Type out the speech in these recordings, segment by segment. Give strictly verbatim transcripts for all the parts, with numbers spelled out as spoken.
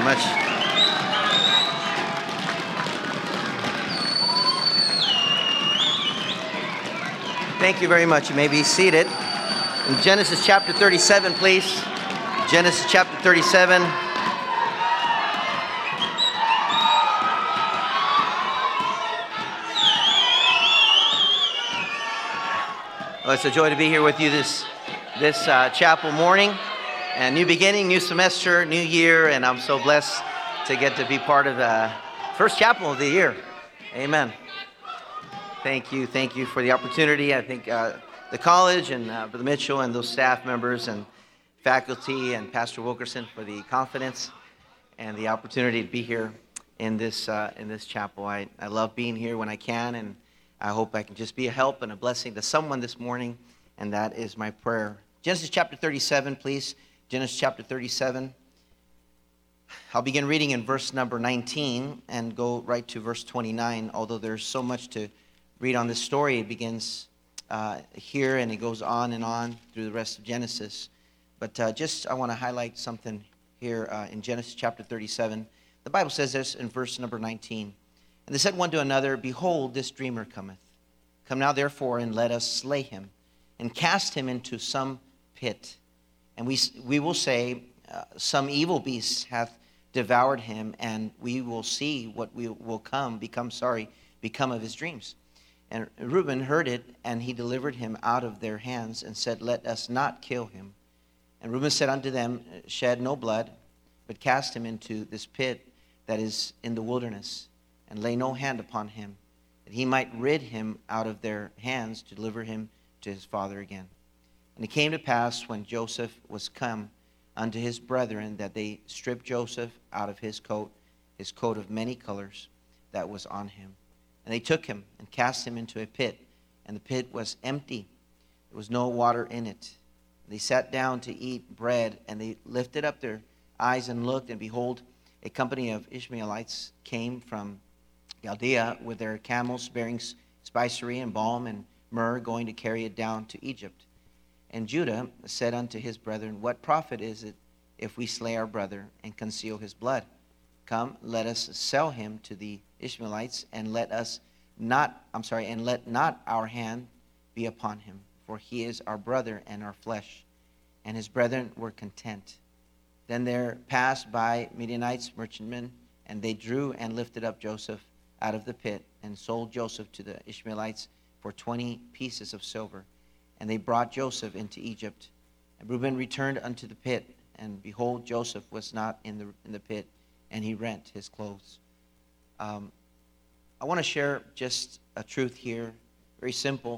much. Thank you very much. You may be seated. In Genesis chapter thirty-seven, please. Genesis chapter thirty-seven. Well, it's a joy to be here with you this this uh, chapel morning. And new beginning, new semester, new year, and I'm so blessed to get to be part of the first chapel of the year. Amen. Thank you, thank you for the opportunity. I think uh, the college and uh, Brother Mitchell and those staff members and faculty and Pastor Wilkerson for the confidence and the opportunity to be here in this uh, in this chapel. I, I love being here when I can, and I hope I can just be a help and a blessing to someone this morning, and that is my prayer. Genesis chapter thirty-seven, please. Genesis chapter thirty-seven. I'll begin reading in verse number nineteen and go right to verse twenty-nine, although there's so much to read on this story. It begins uh, here and it goes on and on through the rest of Genesis. But uh, just I want to highlight something here uh, in Genesis chapter thirty-seven. The Bible says this in verse number nineteen. And they said one to another, Behold, this dreamer cometh. Come now therefore and let us slay him and cast him into some pit. And we we will say, uh, some evil beast hath devoured him, and we will see what we will come, become, sorry, become of his dreams. And Reuben heard it, and he delivered him out of their hands, and said, Let us not kill him. And Reuben said unto them, Shed no blood, but cast him into this pit that is in the wilderness, and lay no hand upon him, that he might rid him out of their hands to deliver him to his father again. And it came to pass, when Joseph was come unto his brethren, that they stripped Joseph out of his coat, his coat of many colors that was on him. And they took him and cast him into a pit, and the pit was empty. There was no water in it. They sat down to eat bread, and they lifted up their eyes and looked, and behold, a company of Ishmaelites came from Chaldea with their camels bearing spicery and balm and myrrh, going to carry it down to Egypt. And Judah said unto his brethren, What profit is it if we slay our brother and conceal his blood? Come, let us sell him to the Ishmaelites, and let us not, I'm sorry, and let not our hand be upon him, for he is our brother and our flesh. And his brethren were content. Then there passed by Midianites, merchantmen, and they drew and lifted up Joseph out of the pit, and sold Joseph to the Ishmaelites for twenty pieces of silver. And they brought Joseph into Egypt. And Reuben returned unto the pit, and behold, Joseph was not in the in the pit, and he rent his clothes. Um, I want to share just a truth here, very simple.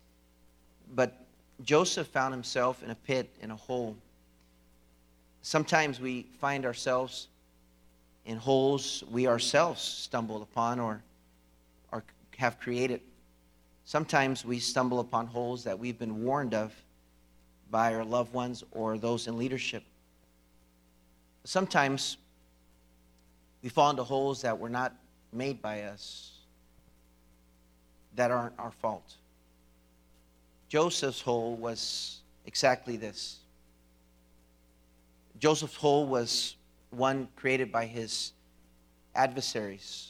But Joseph found himself in a pit, in a hole. Sometimes we find ourselves in holes we ourselves stumbled upon or, or have created. Sometimes we stumble upon holes that we've been warned of by our loved ones or those in leadership. Sometimes we fall into holes that were not made by us, that aren't our fault. Joseph's hole was exactly this. Joseph's hole was one created by his adversaries.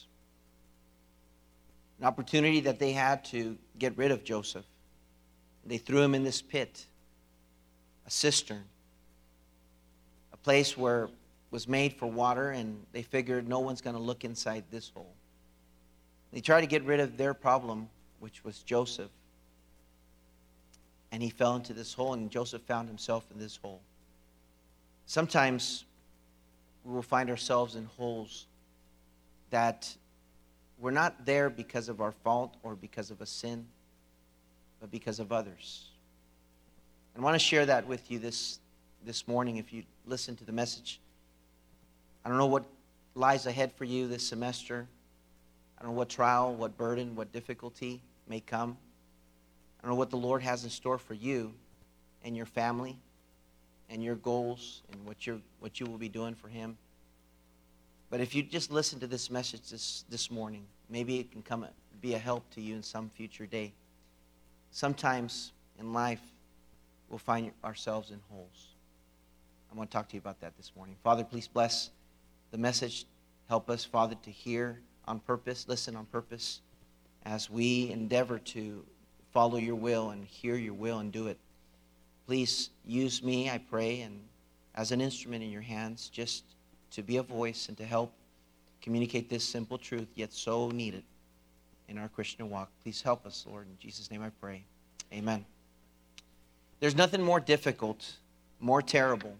An opportunity that they had to get rid of Joseph. They threw him in this pit, a cistern, a place where it was made for water, and they figured no one's going to look inside this hole. They tried to get rid of their problem, which was Joseph. And he fell into this hole, and Joseph found himself in this hole. Sometimes we will find ourselves in holes that we're not there because of our fault or because of a sin, but because of others. I want to share that with you this, this morning if you listen to the message. I don't know what lies ahead for you this semester. I don't know what trial, what burden, what difficulty may come. I don't know what the Lord has in store for you and your family and your goals and what you're what you will be doing for Him. But if you just listen to this message this, this morning, maybe it can come be a help to you in some future day. Sometimes in life, we'll find ourselves in holes. I want to talk to you about that this morning. Father, please bless the message. Help us, Father, to hear on purpose, listen on purpose, as we endeavor to follow your will and hear your will and do it. Please use me, I pray, and as an instrument in your hands, just to be a voice and to help communicate this simple truth, yet so needed in our Christian walk. Please help us, Lord. In Jesus' name I pray. Amen. There's nothing more difficult, more terrible,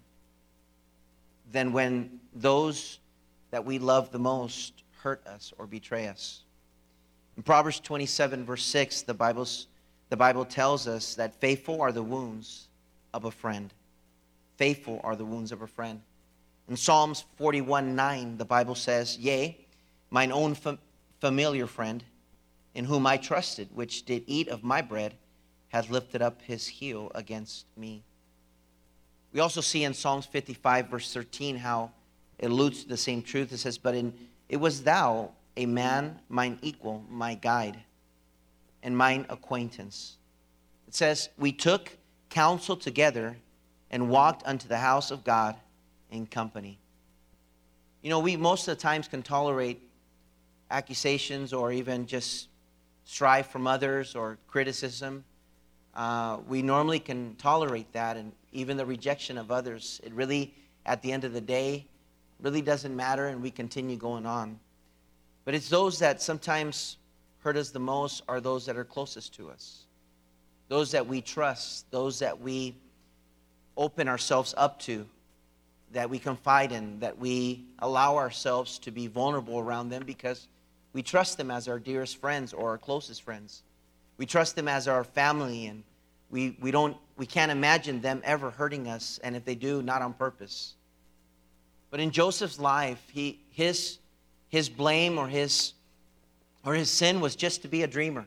than when those that we love the most hurt us or betray us. In Proverbs twenty-seven, verse six, the Bible's, the Bible tells us that faithful are the wounds of a friend. Faithful are the wounds of a friend. In Psalms forty-one, nine, the Bible says, Yea, mine own fam- familiar friend, in whom I trusted, which did eat of my bread, hath lifted up his heel against me. We also see in Psalms fifty-five, verse thirteen, how it alludes to the same truth. It says, But in, it was thou, a man, mine equal, my guide, and mine acquaintance. It says, We took counsel together and walked unto the house of God in company. You know, we most of the times can tolerate accusations or even just strife from others or criticism. Uh, we normally can tolerate that, and even the rejection of others. It really, at the end of the day, really doesn't matter, and we continue going on. But it's those that sometimes hurt us the most are those that are closest to us. Those that we trust, those that we open ourselves up to, that we confide in, that we allow ourselves to be vulnerable around them because we trust them as our dearest friends or our closest friends. We trust them as our family, and we, we don't we can't imagine them ever hurting us, and if they do, not on purpose. But in Joseph's life, he his his blame or his or his sin was just to be a dreamer.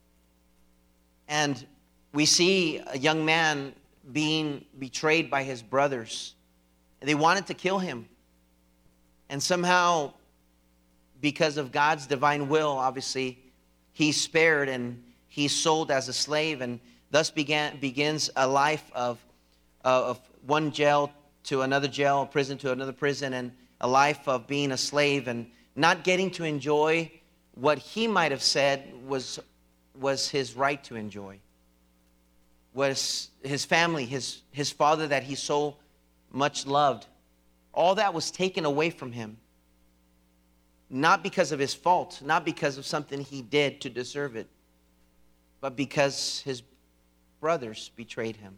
And we see a young man being betrayed by his brothers. They wanted to kill him. And somehow, because of God's divine will, obviously, he's spared and he's sold as a slave, and thus began begins a life of, uh, of one jail to another jail, a prison to another prison, and a life of being a slave and not getting to enjoy what he might have said was, was his right to enjoy. Was his family, his, his father that he so much loved. All that was taken away from him. Not because of his fault, not because of something he did to deserve it, but because his brothers betrayed him.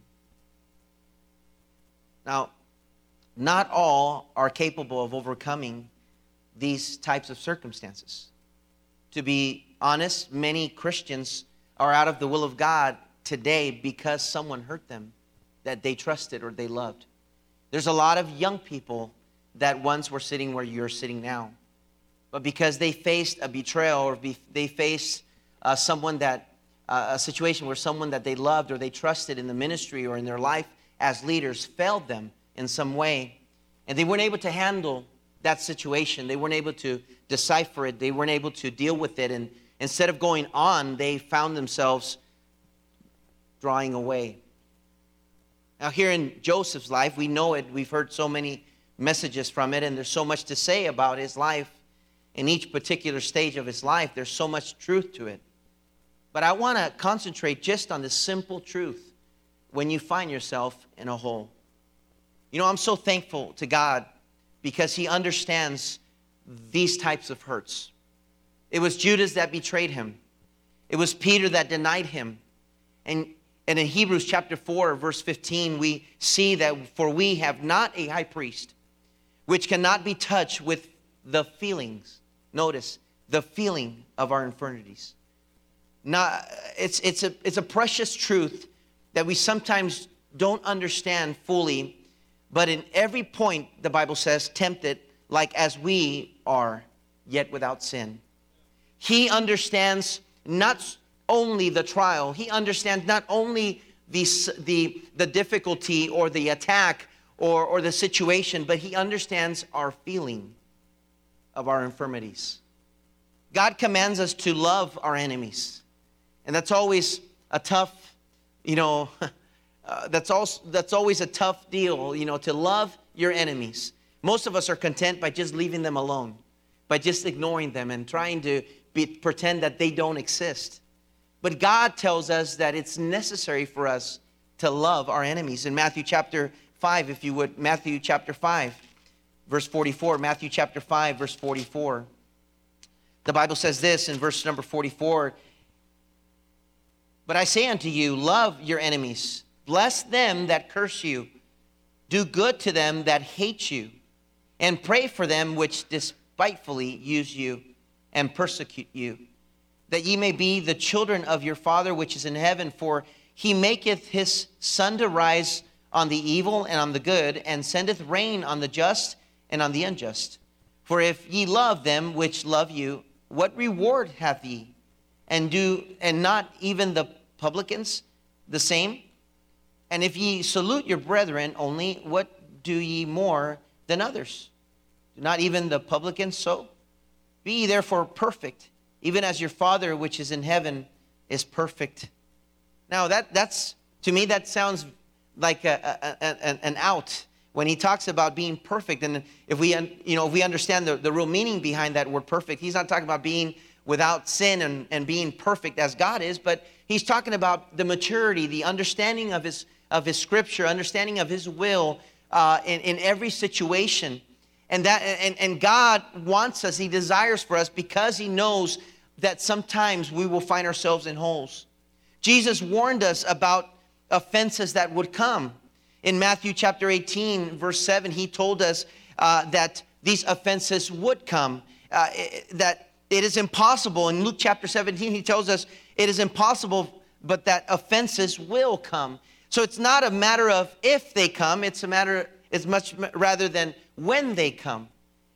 Now, not all are capable of overcoming these types of circumstances. To be honest, many Christians are out of the will of God today because someone hurt them that they trusted or they loved. There's a lot of young people that once were sitting where you're sitting now, but because they faced a betrayal or be, they faced uh, someone that, uh, a situation where someone that they loved or they trusted in the ministry or in their life as leaders failed them in some way, and they weren't able to handle that situation. They weren't able to decipher it. They weren't able to deal with it. And instead of going on, they found themselves drawing away. Now, here in Joseph's life, we know it. We've heard so many messages from it, and there's so much to say about his life. In each particular stage of his life, there's so much truth to it. But I want to concentrate just on the simple truth when you find yourself in a hole. You know, I'm so thankful to God because he understands these types of hurts. It was Judas that betrayed him. It was Peter that denied him. And, and in Hebrews chapter four, verse fifteen, we see that for we have not a high priest which cannot be touched with the feelings. Notice, the feeling of our infirmities. Now, it's, it's, a, it's a precious truth that we sometimes don't understand fully, but in every point, the Bible says, tempted like as we are, yet without sin. He understands not only the trial, he understands not only the, the, the difficulty or the attack or, or the situation, but he understands our feeling of our infirmities. God commands us to love our enemies. And that's always a tough, you know, uh, that's also that's always a tough deal, you know, to love your enemies. Most of us are content by just leaving them alone, by just ignoring them and trying to be, pretend that they don't exist. But God tells us that it's necessary for us to love our enemies. In Matthew chapter five, if you would, Matthew chapter five, verse forty-four, Matthew chapter five, verse forty-four. The Bible says this in verse number forty-four, "But I say unto you, love your enemies, bless them that curse you, do good to them that hate you, and pray for them which despitefully use you and persecute you, that ye may be the children of your Father which is in heaven. For he maketh his sun to rise on the evil and on the good, and sendeth rain on the just and on the unjust. For if ye love them which love you, what reward hath ye? And do and not even the publicans the same? And if ye salute your brethren only, what do ye more than others? Do not even the publicans so? Be ye therefore perfect, even as your Father which is in heaven is perfect." Now that that's to me that sounds like a, a, a, an out when he talks about being perfect. And if we you know if we understand the, the real meaning behind that word perfect, he's not talking about being without sin and, and being perfect as God is, but he's talking about the maturity, the understanding of his of his scripture, understanding of his will uh, in, in every situation. And that and, and God wants us, he desires for us, because he knows that sometimes we will find ourselves in holes. Jesus warned us about offenses that would come. In Matthew chapter eighteen, verse seven, he told us uh, that these offenses would come, uh, that it is impossible. In Luke chapter seventeen, he tells us it is impossible, but that offenses will come. So it's not a matter of if they come, it's a matter, it's much rather than when they come.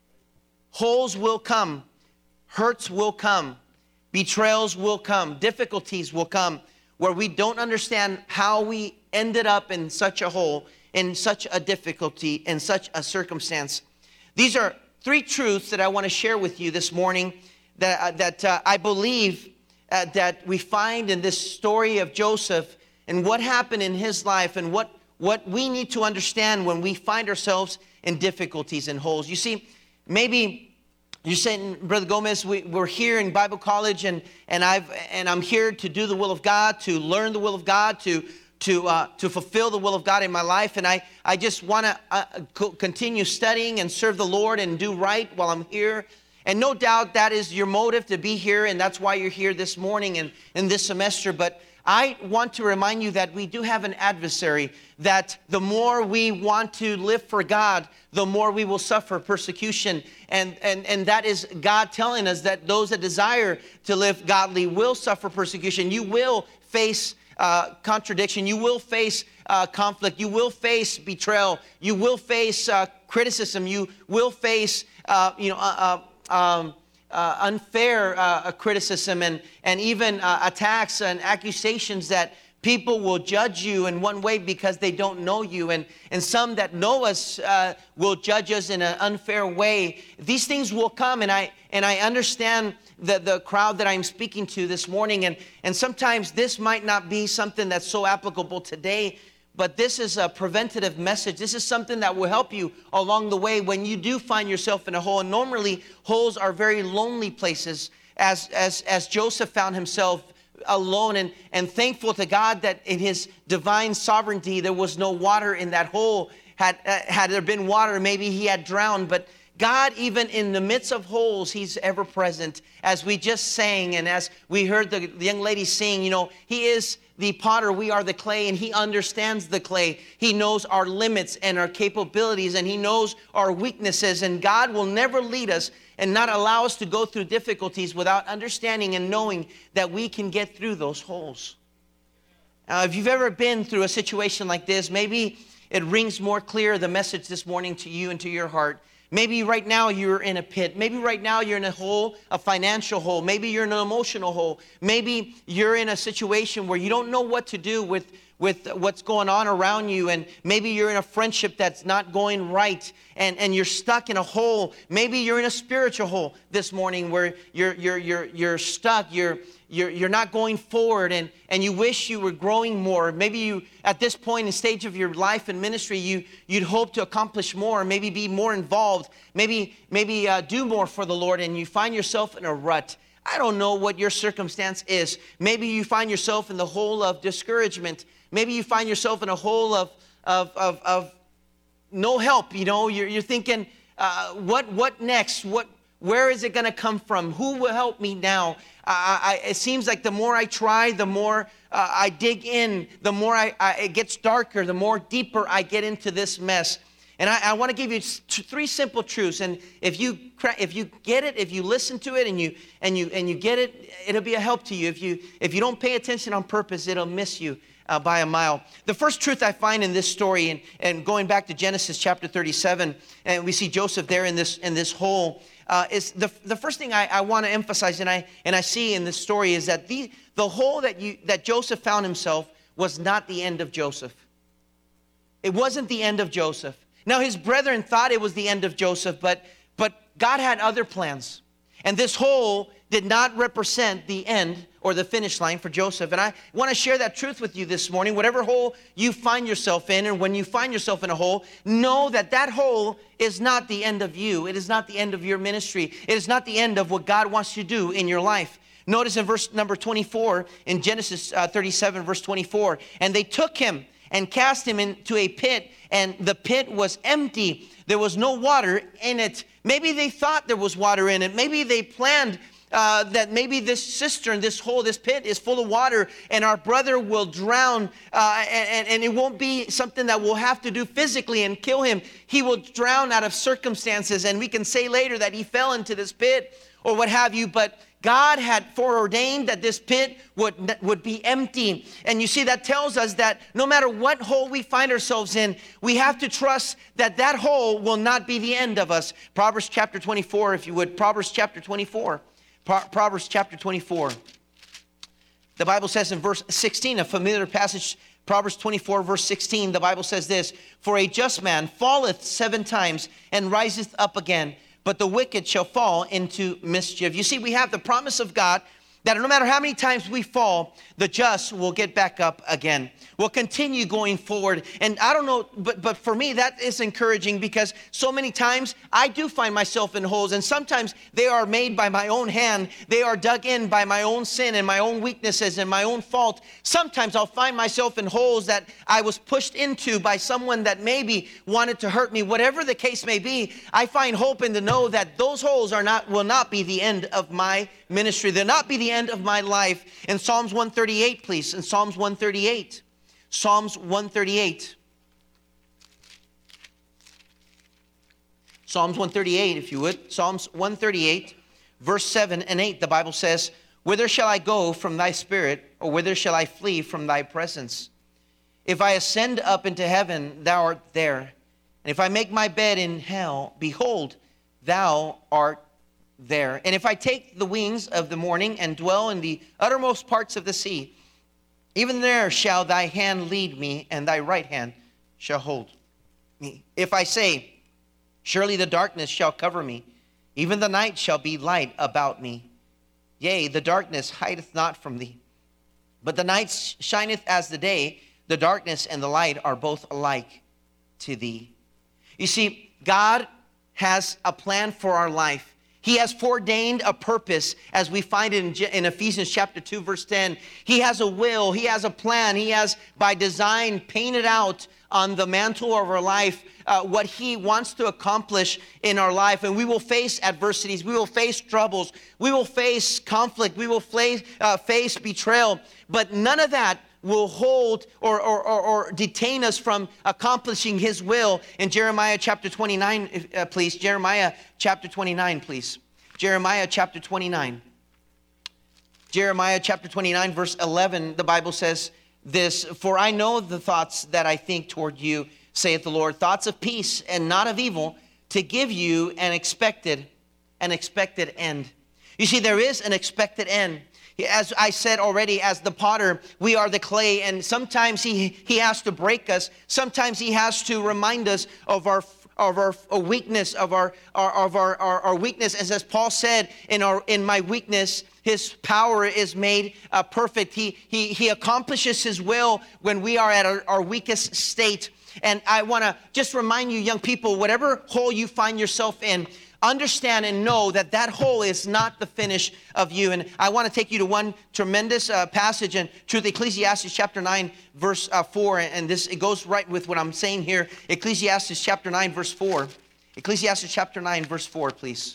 Holes will come, hurts will come, betrayals will come, difficulties will come, where we don't understand how we ended up in such a hole, in such a difficulty, in such a circumstance. These are three truths that I want to share with you this morning that, uh, that uh, I believe uh, that we find in this story of Joseph and what happened in his life and what, what we need to understand when we find ourselves in difficulties and holes. You see, maybe you're saying, Brother Gomez, we, we're here in Bible college, and and I've and I'm here to do the will of God, to learn the will of God, to to uh, to fulfill the will of God in my life, and I I just want to uh, co- continue studying and serve the Lord and do right while I'm here. And no doubt that is your motive to be here, and that's why you're here this morning and in this semester. But I want to remind you that we do have an adversary, that the more we want to live for God, the more we will suffer persecution. And, and, and that is God telling us that those that desire to live godly will suffer persecution. You will face uh, contradiction. You will face uh, conflict. You will face betrayal. You will face uh, criticism. You will face, uh, you know, uh, uh, um, Uh, unfair uh, criticism and, and even uh, attacks and accusations that people will judge you in one way because they don't know you. And, and some that know us uh, will judge us in an unfair way. These things will come, and I and I understand the, the crowd that I'm speaking to this morning. And, and sometimes this might not be something that's so applicable today, but this is a preventative message. This is something that will help you along the way when you do find yourself in a hole. And normally, holes are very lonely places, as as as Joseph found himself alone, and, and thankful to God that in his divine sovereignty, there was no water in that hole. Had, uh, had there been water, maybe he had drowned. But God, even in the midst of holes, he's ever present. As we just sang, and as we heard the, the young lady sing, you know, he is the potter, we are the clay, and he understands the clay. He knows our limits and our capabilities, and he knows our weaknesses. And God will never lead us and not allow us to go through difficulties without understanding and knowing that we can get through those holes. Now, if you've ever been through a situation like this, maybe it rings more clear, the message this morning, to you and to your heart. Maybe right now you're in a pit. Maybe right now you're in a hole, a financial hole. Maybe you're in an emotional hole. Maybe you're in a situation where you don't know what to do with, with what's going on around you, and maybe you're in a friendship that's not going right, and, and you're stuck in a hole. Maybe you're in a spiritual hole this morning where you're you're you're you're stuck, you're you're you're not going forward, and, and you wish you were growing more. Maybe you, at this point in stage of your life and ministry, you you'd hope to accomplish more, maybe be more involved, maybe maybe uh, do more for the Lord, and you find yourself in a rut. I don't know what your circumstance is. Maybe you find yourself in the hole of discouragement. Maybe you find yourself in a hole of of of, of no help. You know, you're you're thinking, uh, what what next? What where is it going to come from? Who will help me now? I, I, it seems like the more I try, the more uh, I dig in, the more I, I it gets darker, the more deeper I get into this mess. And I, I want to give you three simple truths. And if you if you get it, if you listen to it, and you and you and you get it, it'll be a help to you. If you if you don't pay attention on purpose, it'll miss you uh, by a mile. The first truth I find in this story, and, and going back to Genesis chapter thirty-seven, and we see Joseph there in this in this hole, uh, is the the first thing I, I want to emphasize, and I and I see in this story is that the the hole that you that Joseph found himself was not the end of Joseph. It wasn't the end of Joseph. Now, his brethren thought it was the end of Joseph, but, but God had other plans. And this hole did not represent the end or the finish line for Joseph. And I want to share that truth with you this morning. Whatever hole you find yourself in, and when you find yourself in a hole, know that that hole is not the end of you. It is not the end of your ministry. It is not the end of what God wants you to do in your life. Notice in verse number twenty-four, in Genesis uh, thirty-seven, verse twenty-four, and they took him and cast him into a pit, and the pit was empty. There was no water in it. Maybe they thought there was water in it. Maybe they planned uh, that maybe this cistern, this hole, this pit is full of water, and our brother will drown, uh, and, and it won't be something that we'll have to do physically and kill him. He will drown out of circumstances, and we can say later that he fell into this pit or what have you, but God had foreordained that this pit would, would be empty. And you see, that tells us that no matter what hole we find ourselves in, we have to trust that that hole will not be the end of us. Proverbs chapter twenty-four, if you would. Proverbs chapter twenty-four. Pro- Proverbs chapter twenty-four. The Bible says in verse sixteen, a familiar passage, Proverbs twenty-four, verse sixteen, the Bible says this, "For a just man falleth seven times and riseth up again, but the wicked shall fall into mischief." You see, we have the promise of God that no matter how many times we fall, the just will get back up again. We'll continue going forward. And I don't know, but, but for me, that is encouraging, because so many times I do find myself in holes, and sometimes they are made by my own hand. They are dug in by my own sin and my own weaknesses and my own fault. Sometimes I'll find myself in holes that I was pushed into by someone that maybe wanted to hurt me. Whatever the case may be, I find hope in to know that those holes are not will not be the end of my ministry. They'll not be the end of my life. In Psalms one thirty-eight, please. In Psalms one thirty-eight. Psalms one thirty-eight. Psalms one thirty-eight, if you would. Psalms one thirty-eight, verse seven and eight. The Bible says, "Whither shall I go from thy spirit, or whither shall I flee from thy presence? If I ascend up into heaven, thou art there. And if I make my bed in hell, behold, thou art there. And if I take the wings of the morning and dwell in the uttermost parts of the sea, even there shall thy hand lead me, and thy right hand shall hold me. If I say, surely the darkness shall cover me, even the night shall be light about me. Yea, the darkness hideth not from thee, but the night shineth as the day. The darkness and the light are both alike to thee." You see, God has a plan for our life. He has foreordained a purpose, as we find it in, in Ephesians chapter two, verse ten. He has a will. He has a plan. He has, by design, painted out on the mantle of our life uh, what he wants to accomplish in our life. And we will face adversities. We will face troubles. We will face conflict. We will face, uh, face betrayal. But none of that will hold or, or, or, or detain us from accomplishing his will. In Jeremiah chapter twenty-nine, uh, please. Jeremiah chapter twenty-nine, please. Jeremiah chapter twenty-nine. Jeremiah chapter twenty-nine, verse eleven, the Bible says this, "For I know the thoughts that I think toward you, saith the Lord, thoughts of peace and not of evil, to give you an expected, an expected end." You see, there is an expected end. As I said already, as the potter, we are the clay. And sometimes he, he has to break us. Sometimes he has to remind us of our of our weakness, of our, our of our, our, our weakness. As, as Paul said, in our in my weakness, his power is made uh, perfect. He, he, he accomplishes his will when we are at our, our weakest state. And I want to just remind you, young people, whatever hole you find yourself in, understand and know that that hole is not the finish of you. And I want to take you to one tremendous uh, passage and to the Ecclesiastes chapter nine, verse uh, four. And this, it goes right with what I'm saying here. Ecclesiastes chapter nine, verse four. Ecclesiastes chapter nine, verse four, please.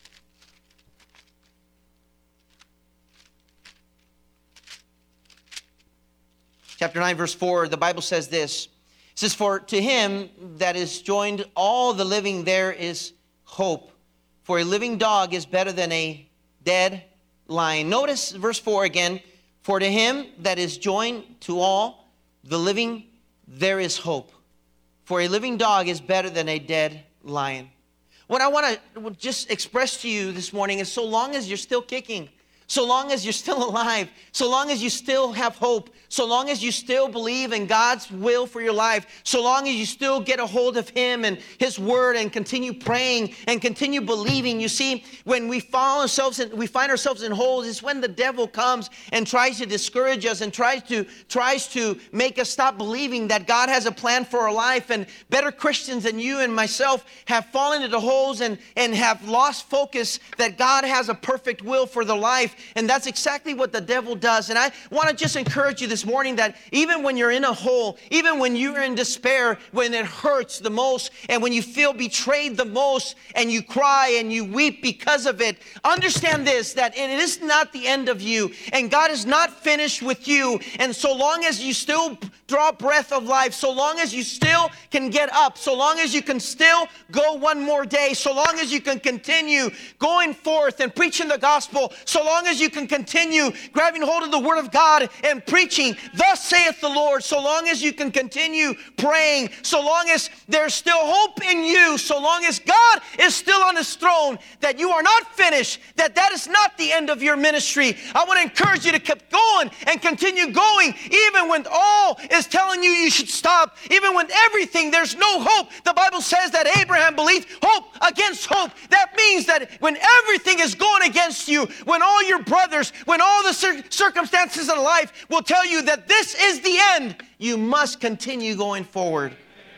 Chapter nine, verse four, the Bible says this. It says, for to him that is joined all the living there is hope. For a living dog is better than a dead lion. Notice verse four again. For to him that is joined to all the living there is hope. For a living dog is better than a dead lion. What I want to just express to you this morning is, so long as you're still kicking, so long as you're still alive, so long as you still have hope, so long as you still believe in God's will for your life, so long as you still get a hold of him and his word and continue praying and continue believing. You see, when we find ourselves in, we find ourselves in holes, it's when the devil comes and tries to discourage us and tries to tries to make us stop believing that God has a plan for our life. And better Christians than you and myself have fallen into holes and, and have lost focus that God has a perfect will for their life. And that's exactly what the devil does. And I want to just encourage you this morning that even when you're in a hole, even when you're in despair, when it hurts the most, and when you feel betrayed the most, and you cry and you weep because of it, understand this, that it is not the end of you, and God is not finished with you. And so long as you still draw breath of life, so long as you still can get up, so long as you can still go one more day, so long as you can continue going forth and preaching the gospel, so long as you can continue grabbing hold of the word of God and preaching, thus saith the Lord, so long as you can continue praying, so long as there's still hope in you, so long as God is still on his throne, that you are not finished, that that is not the end of your ministry. I want to encourage you to keep going and continue going, even when all is telling you you should stop, even when everything, there's no hope. The Bible says that Abraham believed hope against hope. That means that when everything is going against you, when all your brothers, when all the cir- circumstances of life will tell you that this is the end, you must continue going forward.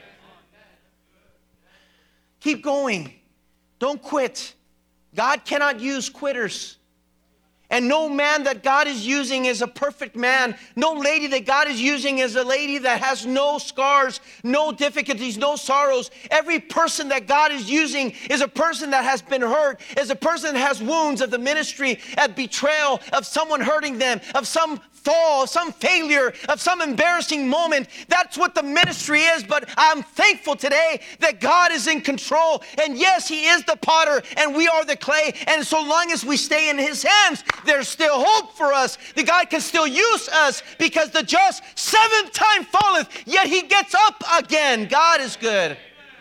Keep going. Don't quit. God cannot use quitters. And no man that God is using is a perfect man. No lady that God is using is a lady that has no scars, no difficulties, no sorrows. Every person that God is using is a person that has been hurt, is a person that has wounds of the ministry, of betrayal, of someone hurting them, of some fall, of some failure, of some embarrassing moment. That's what the ministry is. But I'm thankful today that God is in control. And yes, he is the potter and we are the clay. And so long as we stay in his hands, there's still hope for us. The God can still use us, because the just seventh time falleth, yet he gets up again. God is good.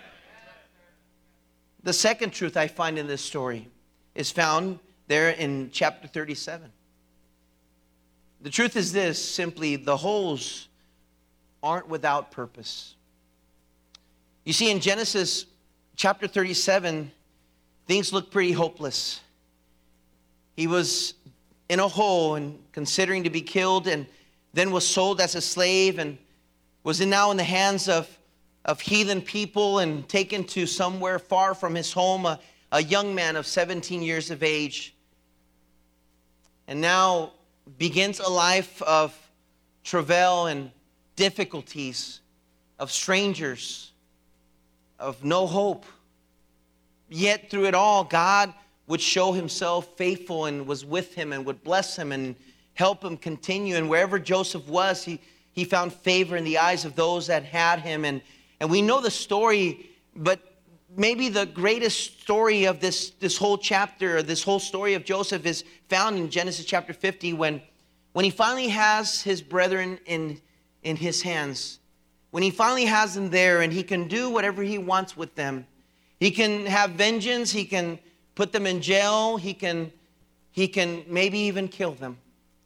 The second truth I find in this story is found there in chapter thirty-seven. The truth is this, simply, the holes aren't without purpose. You see, in Genesis chapter thirty-seven, things look pretty hopeless. He was in a hole and considering to be killed, and then was sold as a slave, and was now in the hands of, of heathen people and taken to somewhere far from his home, a, a young man of seventeen years of age. And now begins a life of travail and difficulties, of strangers, of no hope. Yet through it all, God would show himself faithful and was with him and would bless him and help him continue. And wherever Joseph was, he, he found favor in the eyes of those that had him. And, and we know the story, but maybe the greatest story of this, this whole chapter, this whole story of Joseph, is found in Genesis chapter fifty, when, when he finally has his brethren in, in his hands, when he finally has them there and he can do whatever he wants with them. He can have vengeance, he can put them in jail, he can, he can maybe even kill them.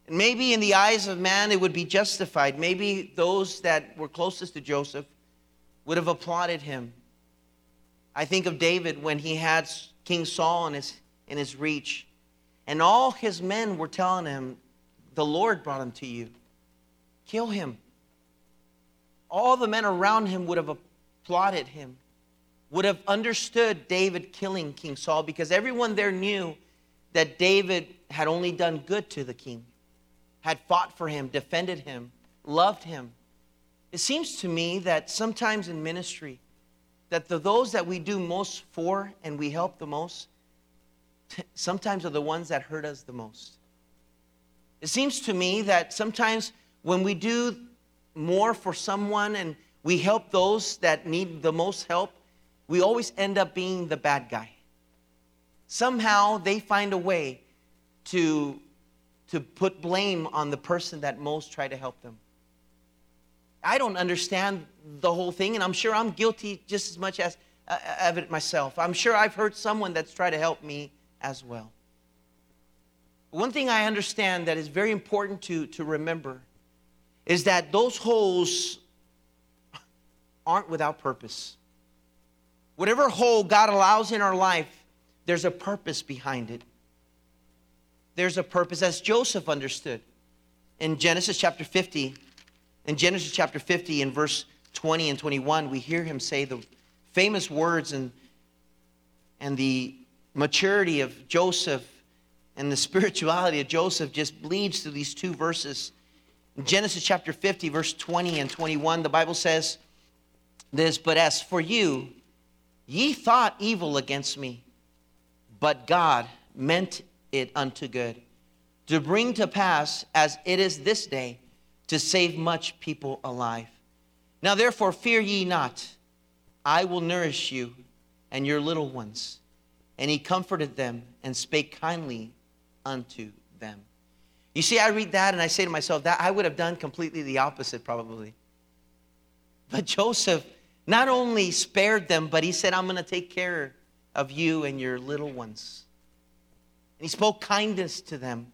And maybe in the eyes of man it would be justified. Maybe those that were closest to Joseph would have applauded him. I think of David when he had King Saul in his, in his reach. And all his men were telling him, the Lord brought him to you. Kill him. All the men around him would have applauded him, would have understood David killing King Saul, because everyone there knew that David had only done good to the king, had fought for him, defended him, loved him. It seems to me that sometimes in ministry, that the, those that we do most for and we help the most, t- sometimes are the ones that hurt us the most. It seems to me that sometimes when we do more for someone and we help those that need the most help, we always end up being the bad guy. Somehow they find a way to, to put blame on the person that most tried to help them. I don't understand the whole thing, and I'm sure I'm guilty just as much as uh, of it myself. I'm sure I've hurt someone that's tried to help me as well. One thing I understand that is very important to, to remember is that those holes aren't without purpose. Whatever hole God allows in our life, there's a purpose behind it. There's a purpose, as Joseph understood. In Genesis chapter fifty, in Genesis chapter fifty, in verse twenty and twenty-one, we hear him say the famous words, and, and the maturity of Joseph and the spirituality of Joseph just bleeds through these two verses. In Genesis chapter fifty, verse twenty and twenty-one, the Bible says this, "But as for you, ye thought evil against me, but God meant it unto good, to bring to pass as it is this day, to save much people alive. Now therefore fear ye not, I will nourish you and your little ones." And he comforted them and spake kindly unto them. You see, I read that and I say to myself, that I would have done completely the opposite probably. But Joseph not only spared them, but he said, I'm going to take care of you and your little ones. And he spoke kindness to them.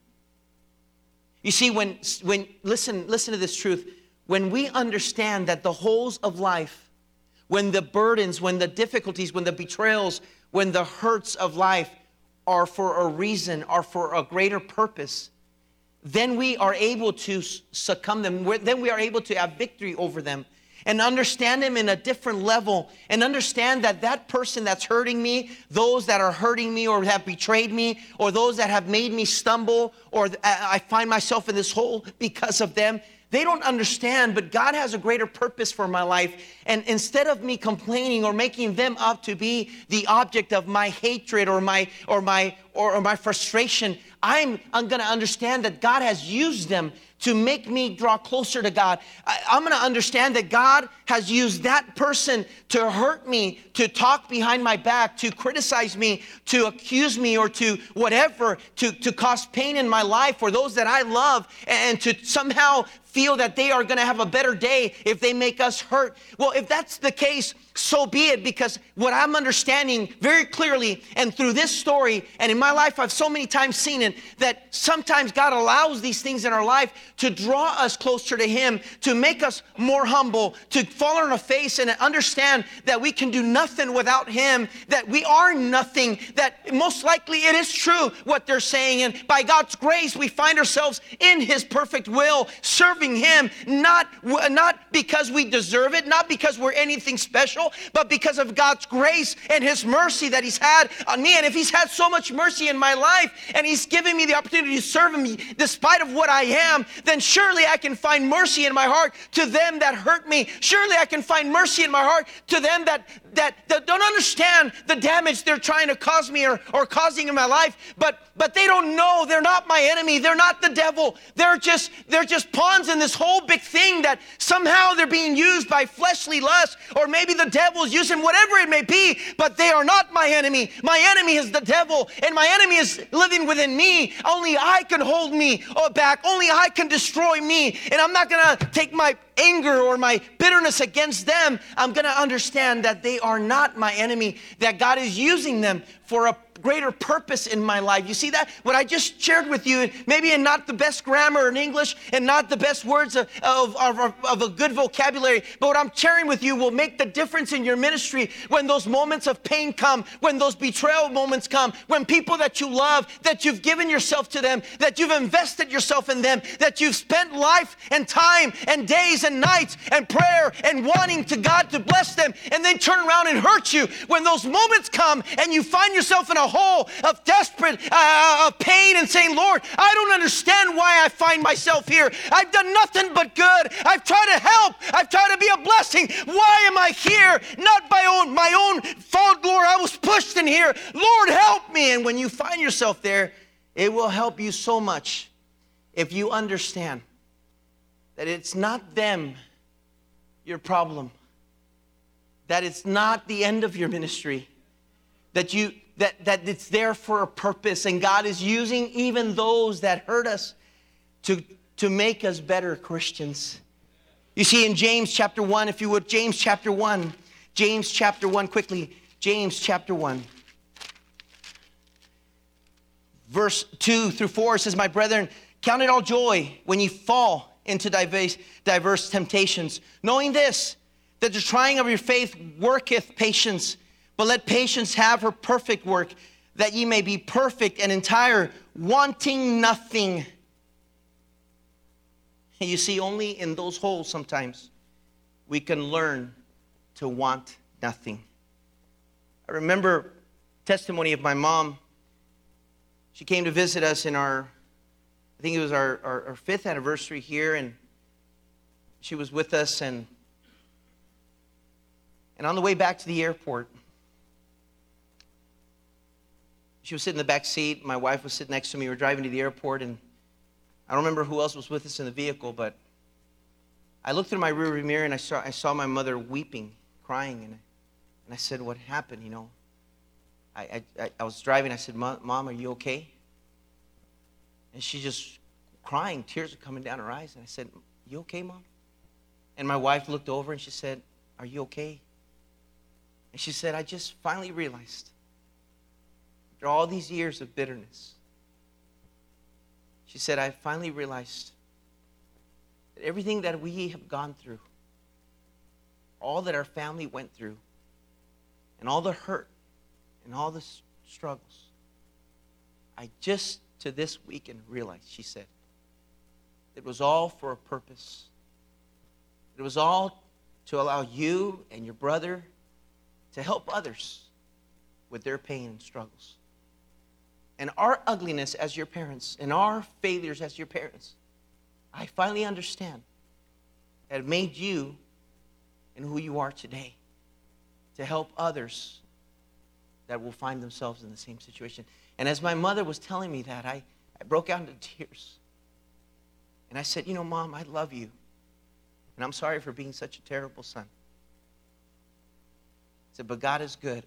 You see, when, when listen, listen to this truth. When we understand that the holes of life, when the burdens, when the difficulties, when the betrayals, when the hurts of life are for a reason, are for a greater purpose, then we are able to succumb them. Then we are able to have victory over them and understand them in a different level, and understand that that person that's hurting me, those that are hurting me or have betrayed me, or those that have made me stumble, or I find myself in this hole because of them, they don't understand, but God has a greater purpose for my life. And instead of me complaining or making them up to be the object of my hatred or my or my or, or my frustration, I'm I'm going to understand that God has used them to make me draw closer to God. I, I'm going to understand that God has used that person to hurt me, to talk behind my back, to criticize me, to accuse me, or to whatever, to, to cause pain in my life for those that I love, and to somehow feel that they are going to have a better day if they make us hurt. Well, if that's the case, so be it, because what I'm understanding very clearly, and through this story, and in my life I've so many times seen it, that sometimes God allows these things in our life to draw us closer to Him, to make us more humble, to fall on our face and understand that we can do nothing without Him, that we are nothing, that most likely it is true what they're saying, and by God's grace we find ourselves in His perfect will, serving Him, not, not because we deserve it, not because we're anything special, but because of God's grace and His mercy that He's had on me. And if He's had so much mercy in my life, and He's given me the opportunity to serve Him despite of what I am, then surely I can find mercy in my heart to them that hurt me. Surely I can find mercy in my heart to them that, that, that don't understand the damage they're trying to cause me or, or causing in my life, but, but they don't know. They're not my enemy. They're not the devil. They're just, they're just pawns in this whole big thing, that somehow they're being used by fleshly lust, or maybe the devil's using, whatever it may be, but they are not my enemy. My enemy is the devil, and my enemy is living within me. Only I can hold me back. Only I can destroy me, and I'm not going to take my anger or my bitterness against them, I'm going to understand that they are not my enemy, that God is using them for a greater purpose in my life. You see that? What I just shared with you, maybe in not the best grammar in English and not the best words of, of, of, of a good vocabulary, but what I'm sharing with you will make the difference in your ministry when those moments of pain come, when those betrayal moments come, when people that you love, that you've given yourself to them, that you've invested yourself in them, that you've spent life and time and days and nights and prayer and wanting to God to bless them, and then turn around and hurt you. When those moments come and you find yourself in a hole of desperate uh, of pain and saying, Lord, I don't understand why I find myself here. I've done nothing but good. I've tried to help. I've tried to be a blessing. Why am I here? Not my own, my own fault, Lord. I was pushed in here. Lord, help me. And when you find yourself there, it will help you so much if you understand that it's not them, your problem, that it's not the end of your ministry, that you that, that it's there for a purpose, and God is using even those that hurt us to, to make us better Christians. You see in James chapter one, if you would, James chapter one, James chapter one, quickly, James chapter one. Verse two through four says, my brethren, count it all joy when you fall into diverse, diverse temptations, knowing this, that the trying of your faith worketh patience. But let patience have her perfect work, that ye may be perfect and entire, wanting nothing. And you see, only in those holes sometimes we can learn to want nothing. I remember testimony of my mom. She came to visit us in our, I think it was our, our, our fifth anniversary here, and she was with us, and and on the way back to the airport, she was sitting in the back seat. My wife was sitting next to me. We were driving to the airport, and I don't remember who else was with us in the vehicle, but I looked through my rearview mirror, and I saw I saw my mother weeping, crying, and and I said, "What happened?" You know, I I, I was driving. I said, "Mom, are you okay?" And she just crying, tears are coming down her eyes, and I said, "You okay, Mom?" And my wife looked over and she said, "Are you okay?" And she said, "I just finally realized, after all these years of bitterness," she said, "I finally realized that everything that we have gone through, all that our family went through, and all the hurt and all the struggles, I just to this weekend realized," she said, "it was all for a purpose. It was all to allow you and your brother to help others with their pain and struggles. And our ugliness as your parents and our failures as your parents, I finally understand that it made you and who you are today to help others that will find themselves in the same situation." And as my mother was telling me that, I, I broke out into tears. And I said, "You know, Mom, I love you. And I'm sorry for being such a terrible son." I said, "But God is good."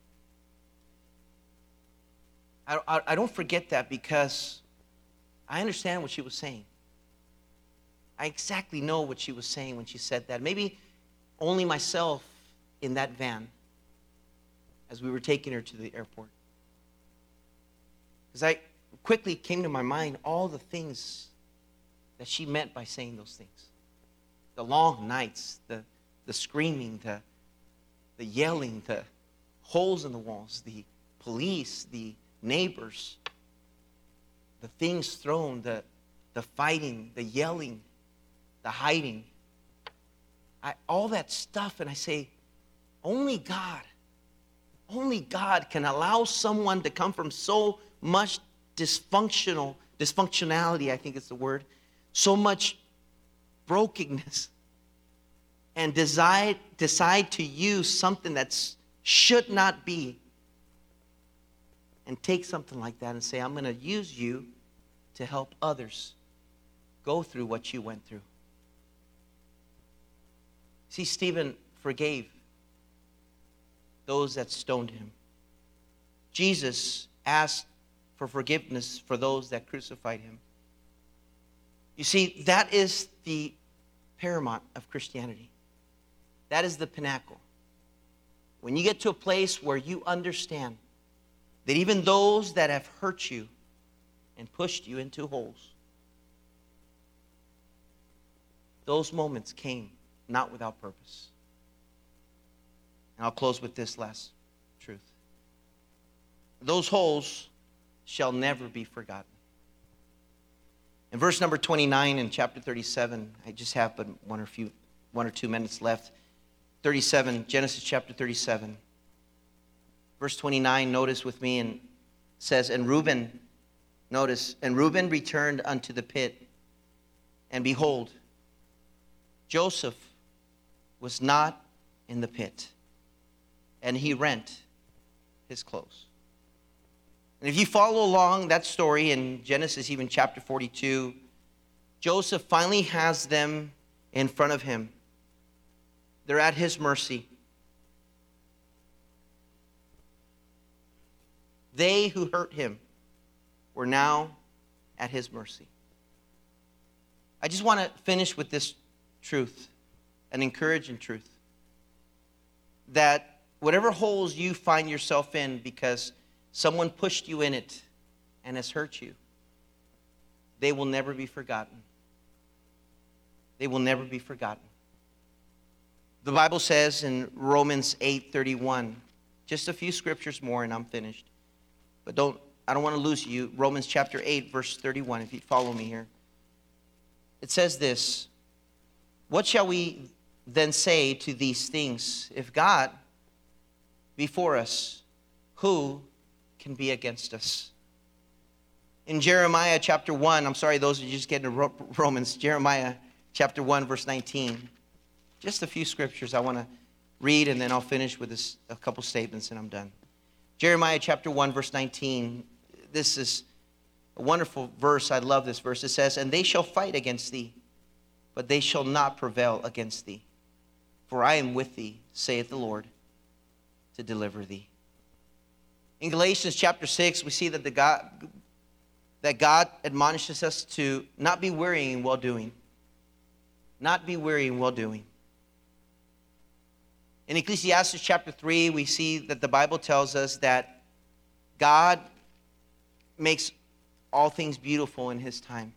I, I, I don't forget that, because I understand what she was saying. I exactly know what she was saying when she said that. Maybe only myself in that van as we were taking her to the airport. Because I quickly came to my mind all the things that she meant by saying those things. The long nights, the, the screaming, the, the yelling, the holes in the walls, the police, the neighbors, the things thrown, the, the fighting, the yelling, the hiding. I, all that stuff, and I say, only God, only God can allow someone to come from so much dysfunctional, dysfunctionality, I think is the word, so much brokenness, and decide, decide to use something that should not be, and take something like that and say, "I'm going to use you to help others go through what you went through." See, Stephen forgave those that stoned him. Jesus asked for forgiveness for those that crucified him. You see, that is the paramount of Christianity. That is the pinnacle. When you get to a place where you understand that even those that have hurt you and pushed you into holes, those moments came not without purpose. And I'll close with this last truth. Those holes shall never be forgotten. In verse number twenty-nine in chapter thirty-seven, I just have but one or few, one or two minutes left. thirty-seven, Genesis chapter thirty-seven. Verse twenty-nine, notice with me, and says, and Reuben, notice, and Reuben returned unto the pit, and behold, Joseph was not in the pit, and he rent his clothes. And if you follow along that story in Genesis, even chapter forty-two, Joseph finally has them in front of him. They're at his mercy. They who hurt him were now at his mercy. I just want to finish with this truth, an encouraging truth, that whatever holes you find yourself in because someone pushed you in it and has hurt you, they will never be forgotten. They will never be forgotten. The Bible says in Romans eight thirty-one, just a few scriptures more and I'm finished. But don't, I don't want to lose you. Romans chapter eight, verse thirty-one, if you follow me here. It says this, what shall we then say to these things? If God be for us, who can be against us? In Jeremiah chapter one, I'm sorry, those of you just getting to Romans, Jeremiah chapter one, verse nineteen. Just a few scriptures I want to read, and then I'll finish with this, a couple statements, and I'm done. Jeremiah chapter one, verse nineteen. This is a wonderful verse. I love this verse. It says, and they shall fight against thee, but they shall not prevail against thee. For I am with thee, saith the Lord, to deliver thee. In Galatians chapter six, we see that, the God, that God admonishes us to not be weary in well-doing. Not be weary in well-doing. In Ecclesiastes chapter three, we see that the Bible tells us that God makes all things beautiful in his time.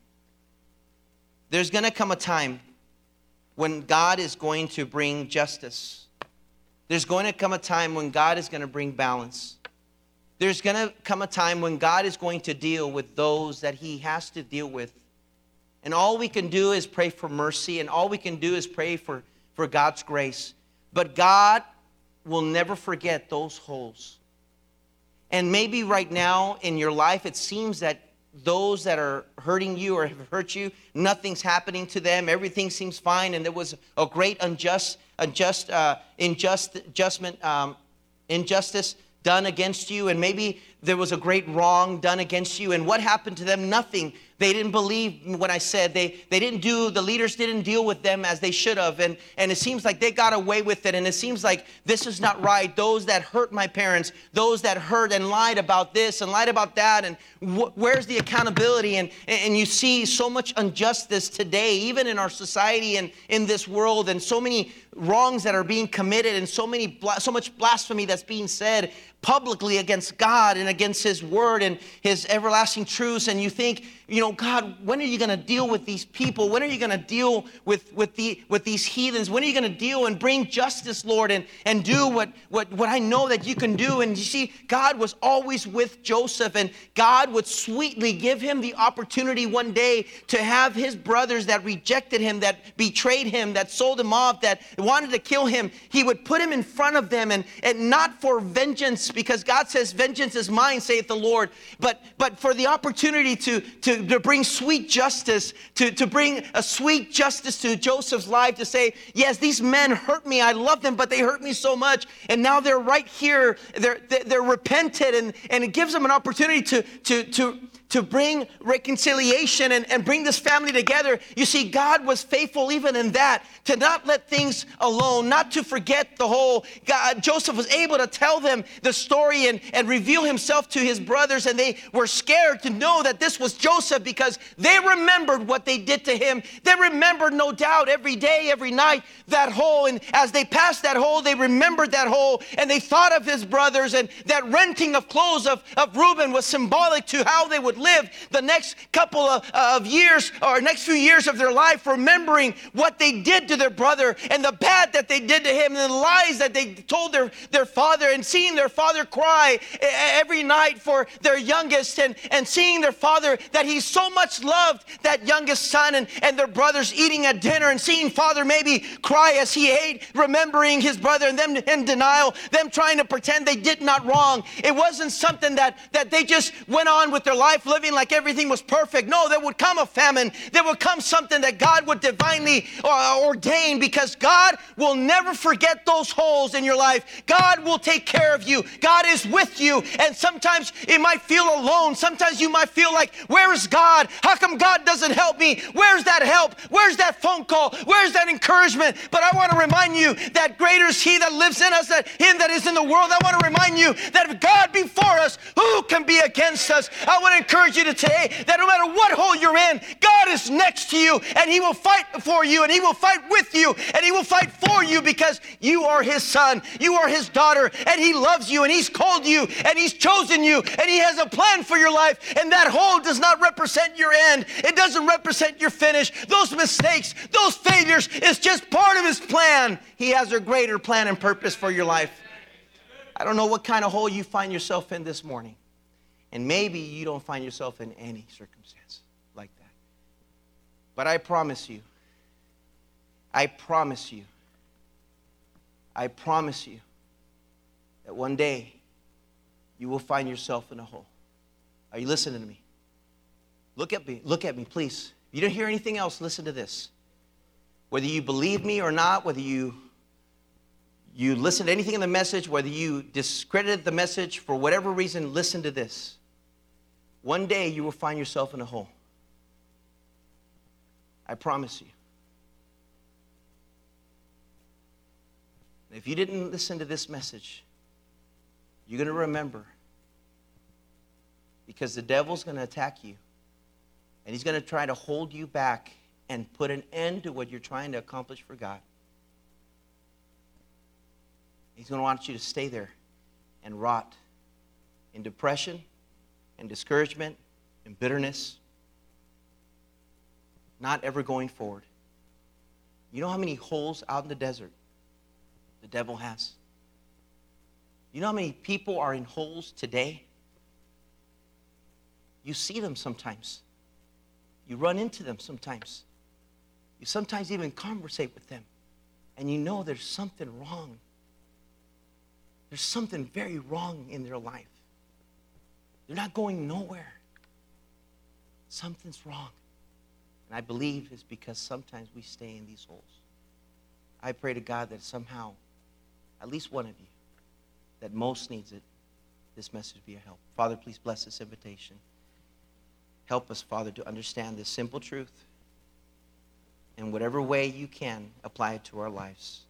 There's going to come a time when God is going to bring justice. There's going to come a time when God is going to bring balance. There's going to come a time when God is going to deal with those that he has to deal with. And all we can do is pray for mercy, and all we can do is pray for, for God's grace. But God will never forget those holes. And maybe right now in your life, it seems that those that are hurting you or have hurt you, nothing's happening to them. Everything seems fine, and there was a great unjust, unjust, uh, unjust, adjustment, um, injustice done against you, and maybe there was a great wrong done against you. And what happened to them? Nothing. They didn't believe what I said. They they didn't do, the leaders didn't deal with them as they should have. And, and it seems like they got away with it. And it seems like this is not right. Those that hurt my parents, those that hurt and lied about this and lied about that. And wh- where's the accountability? And, and you see so much injustice today, even in our society and in this world, and so many wrongs that are being committed, and so many so much blasphemy that's being said publicly against God and against his word and his everlasting truths. And you think, you know, God, when are you going to deal with these people? When are you going to deal with, with, the, with these heathens? When are you going to deal and bring justice, Lord, and, and do what, what, what I know that you can do? And you see, God was always with Joseph, and God would sweetly give him the opportunity one day to have his brothers that rejected him, that betrayed him, that sold him off, that wanted to kill him. He would put him in front of them, and, and not for vengeance, because God says, vengeance is mine, saith the Lord, but, but for the opportunity to, to, to bring sweet justice, to, to bring a sweet justice to Joseph's life, to say, yes, these men hurt me. I love them, but they hurt me so much. And now they're right here. They're, they're repented, and, and it gives them an opportunity to, to, to, to bring reconciliation and, and bring this family together. You see, God was faithful even in that, to not let things alone, not to forget the whole. God, Joseph was able to tell them the story and, and reveal himself to his brothers, and they were scared to know that this was Joseph because they remembered what they did to him. They remembered, no doubt, every day, every night, that hole. And as they passed that hole, they remembered that hole, and they thought of his brothers, and that renting of clothes of, of Reuben was symbolic to how they would live the next couple of, of years, or next few years of their life, remembering what they did to their brother and the bad that they did to him and the lies that they told their, their father, and seeing their father cry every night for their youngest, and, and seeing their father, that he so much loved that youngest son, and, and their brothers eating at dinner, and seeing father maybe cry as he ate, remembering his brother, and them in denial, them trying to pretend they did not wrong. It wasn't something that, that they just went on with their life living like everything was perfect. No, there would come a famine. There would come something that God would divinely uh, ordain, because God will never forget those holes in your life. God will take care of you. God is with you. And sometimes it might feel alone. Sometimes you might feel like, where is God? How come God doesn't help me? Where's that help? Where's that phone call? Where's that encouragement? But I want to remind you that greater is He that lives in us than him that is in the world. I want to remind you that if God be for us, who can be against us? I want to encourage you today that no matter what hole you're in, God is next to you, and He will fight for you, and He will fight with you, and He will fight for you, because you are His son, you are His daughter, and He loves you, and He's called you, and He's chosen you, and He has a plan for your life. And that hole does not represent your end. It doesn't represent your finish. Those mistakes, those failures, is just part of His plan. He has a greater plan and purpose for your life. I don't know what kind of hole you find yourself in this morning. And maybe you don't find yourself in any circumstance like that. But I promise you, I promise you, I promise you that one day you will find yourself in a hole. Are you listening to me? Look at me, look at me, please. If you don't hear anything else, listen to this. Whether you believe me or not, whether you you listen to anything in the message, whether you discredited the message for whatever reason, listen to this. One day you will find yourself in a hole. I promise you. If you didn't listen to this message, you're going to remember, because the devil's going to attack you, and he's going to try to hold you back and put an end to what you're trying to accomplish for God. He's going to want you to stay there and rot in depression and discouragement and bitterness, not ever going forward. You know how many holes out in the desert the devil has? You know how many people are in holes today? You see them sometimes. You run into them sometimes. You sometimes even conversate with them, and you know there's something wrong. There's something very wrong in their life. They're not going nowhere. Something's wrong. And I believe it's because sometimes we stay in these holes. I pray to God that somehow, at least one of you, that most needs it, this message be a help. Father, please bless this invitation. Help us, Father, to understand this simple truth. In whatever way you can, apply it to our lives.